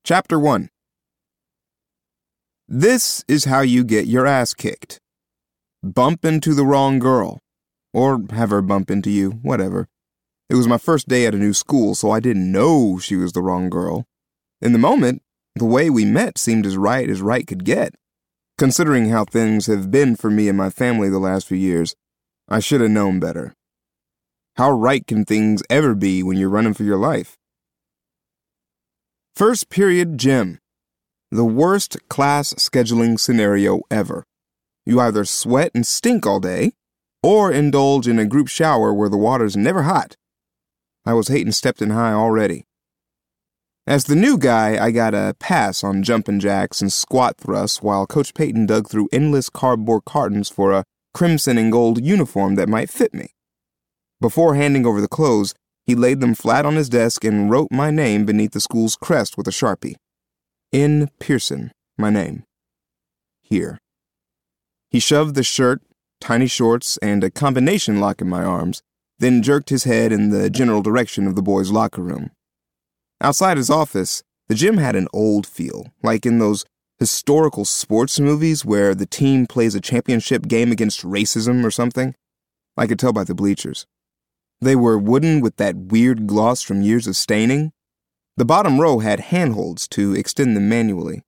Chapter 1. This is how you get your ass kicked. Bump into the wrong girl. Or have her bump into you, whatever. It was my first day at a new school, so I didn't know she was the wrong girl. In the moment, the way we met seemed as right could get. Considering how things have been for me and my family the last few years, I should have known better. How right can things ever be when you're running for your life? First period gym. The worst class scheduling scenario ever. You either sweat and stink all day, or indulge in a group shower where the water's never hot. I was hating Stepton High already. As the new guy, I got a pass on jumping jacks and squat thrusts while Coach Payton dug through endless cardboard cartons for a crimson and gold uniform that might fit me. Before handing over the clothes, he laid them flat on his desk and wrote my name beneath the school's crest with a Sharpie. N. Pearson, my name. Here. He shoved the shirt, tiny shorts, and a combination lock in my arms, then jerked his head in the general direction of the boys' locker room. Outside his office, the gym had an old feel, like in those historical sports movies where the team plays a championship game against racism or something. I could tell by the bleachers. They were wooden with that weird gloss from years of staining. The bottom row had handholds to extend them manually.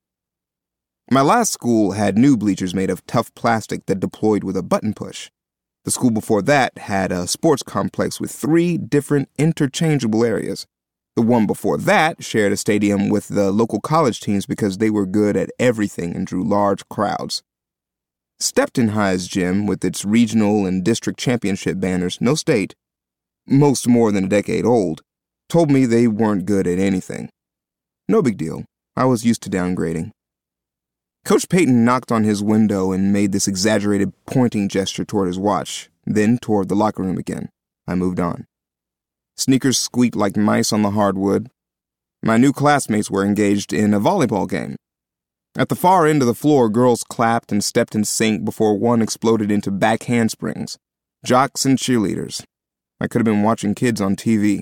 My last school had new bleachers made of tough plastic that deployed with a button push. The school before that had a sports complex with 3 different interchangeable areas. The one before that shared a stadium with the local college teams because they were good at everything and drew large crowds. Stepton High's gym, with its regional and district championship banners, no state, most more than a decade old, told me they weren't good at anything. No big deal. I was used to downgrading. Coach Payton knocked on his window and made this exaggerated pointing gesture toward his watch, then toward the locker room again. I moved on. Sneakers squeaked like mice on the hardwood. My new classmates were engaged in a volleyball game. At the far end of the floor, girls clapped and stepped in sync before one exploded into back handsprings. Jocks and cheerleaders. I could have been watching kids on TV.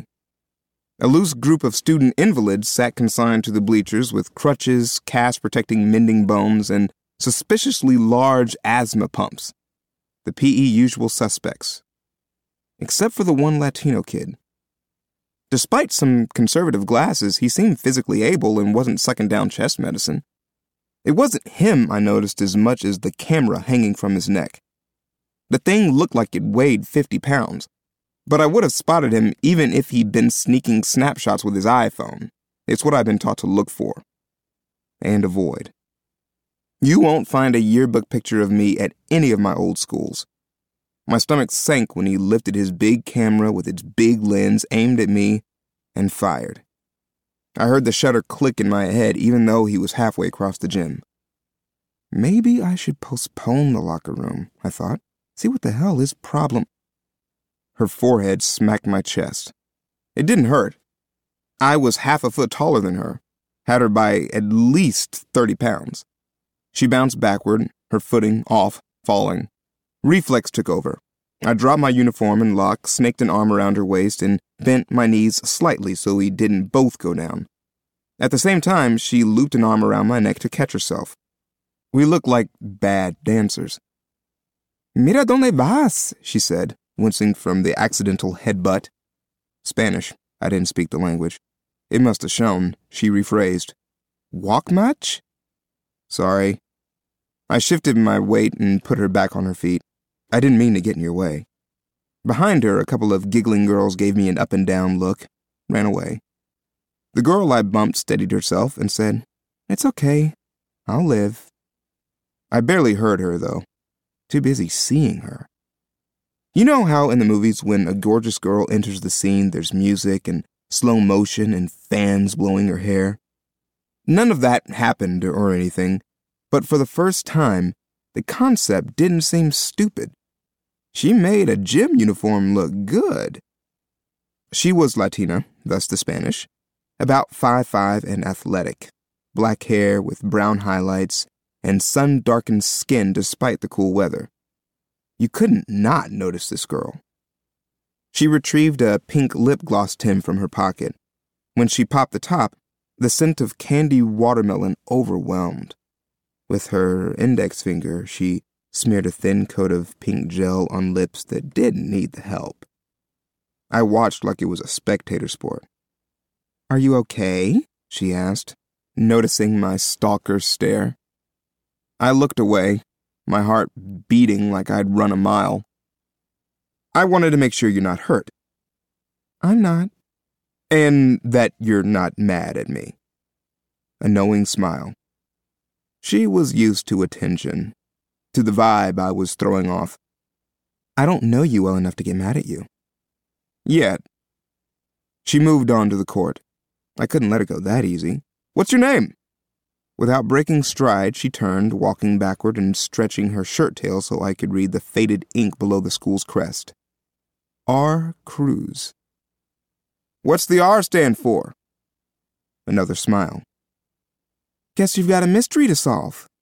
A loose group of student invalids sat consigned to the bleachers with crutches, cast-protecting mending bones, and suspiciously large asthma pumps. The PE usual suspects. Except for the one Latino kid. Despite some conservative glasses, he seemed physically able and wasn't sucking down chest medicine. It wasn't him I noticed as much as the camera hanging from his neck. The thing looked like it weighed 50 pounds. But I would have spotted him even if he'd been sneaking snapshots with his iPhone. It's what I've been taught to look for. And avoid. You won't find a yearbook picture of me at any of my old schools. My stomach sank when he lifted his big camera with its big lens aimed at me and fired. I heard the shutter click in my head even though he was halfway across the gym. Maybe I should postpone the locker room, I thought. See what the hell his problem... Her forehead smacked my chest. It didn't hurt. I was half a foot taller than her, had her by at least 30 pounds. She bounced backward, her footing off, falling. Reflex took over. I dropped my uniform and lock, snaked an arm around her waist, and bent my knees slightly so we didn't both go down. At the same time, she looped an arm around my neck to catch herself. We looked like bad dancers. Mira donde vas, she said, wincing from the accidental headbutt. Spanish. I didn't speak the language. It must have shown. She rephrased. Walk much? Sorry. I shifted my weight and put her back on her feet. I didn't mean to get in your way. Behind her, a couple of giggling girls gave me an up and down look, ran away. The girl I bumped steadied herself and said, It's okay. I'll live. I barely heard her, though. Too busy seeing her. You know how in the movies when a gorgeous girl enters the scene, there's music and slow motion and fans blowing her hair? None of that happened or anything, but for the first time, the concept didn't seem stupid. She made a gym uniform look good. She was Latina, thus the Spanish, about 5'5" and athletic, black hair with brown highlights, and sun-darkened skin despite the cool weather. You couldn't not notice this girl. She retrieved a pink lip gloss tin from her pocket. When she popped the top, The scent of candy watermelon overwhelmed. With her index finger, she smeared a thin coat of pink gel on lips that didn't need the help. I watched like it was a spectator sport. "Are you okay?" she asked, noticing my stalker's stare. I looked away, my heart beating like I'd run a mile. "I wanted to make sure you're not hurt." "I'm not." "And that you're not mad at me." A knowing smile. She was used to attention, to the vibe I was throwing off. "I don't know you well enough to get mad at you." "Yet." She moved on to the court. I couldn't let her go that easy. "What's your name?" Without breaking stride, she turned, walking backward and stretching her shirt tail so I could read the faded ink below the school's crest. R. Cruz. "What's the R stand for?" Another smile. "Guess you've got a mystery to solve."